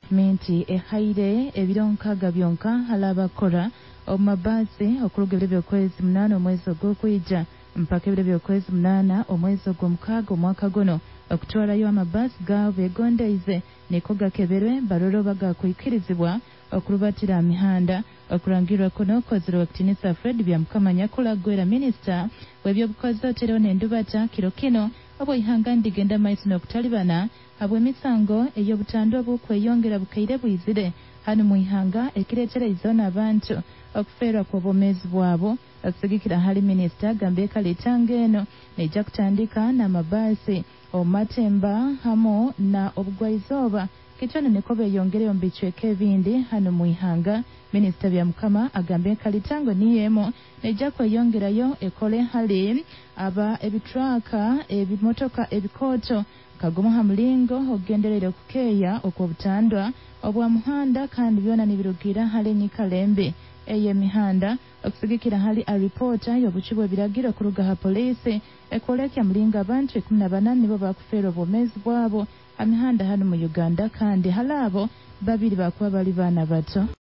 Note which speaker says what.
Speaker 1: gavumenti ehaire ebironkaga byonka halabakora omumabasi okuluga ebiro by'okwezi 8 omwezi ogw'okwija mpaka ebiro by'okwezi 8 omwezi ogw'omukaaga omwaka guno okutwalayo amabasi gaabo begondeize niko gakeberwe balole oba gakwikirizibwa okulubatira mihanda okulangirwa kuno kozero wakitinisa Fred Byamukama Nyakula gwera minisita w'ebyobukozi otero n'endubata kiro kino obw'ihanga ndigenda maiso n'okutalibana habw'emisango ey'obutandwa bw'okweyongera bukaire bwizire hano mu ihanga ekireeteraizo n'abantu okufeerwa kw'obwomeezi bwabo okusigikira hali minisita gambye kaleetanga eno nejja kutandika n'amabaasi omumatemba hamu na obugwaizooba kitone niko beeyongereyo mu bicweka ebindi hano mu ihanga minisita Byamukama agambye kalitango niyeemo nejja kweyongerayo ekole hali aba ebitraka ebimotoka ebikooto kagumu ha mulingo okugenderera okukeeya okw'obutandwa obwa muhanda kandi byona nibirugira hali nyikalembe ey'emihanda okusigikira hali alipoota y'obuki bw'ebiragiro okuruga ha poliisi ekwolekya mulingo abantu 14 nibo bakufeera obwomeezi bwabo amihanda hano mu Uganda kandi hali abo 2 bakuba bali baana bato.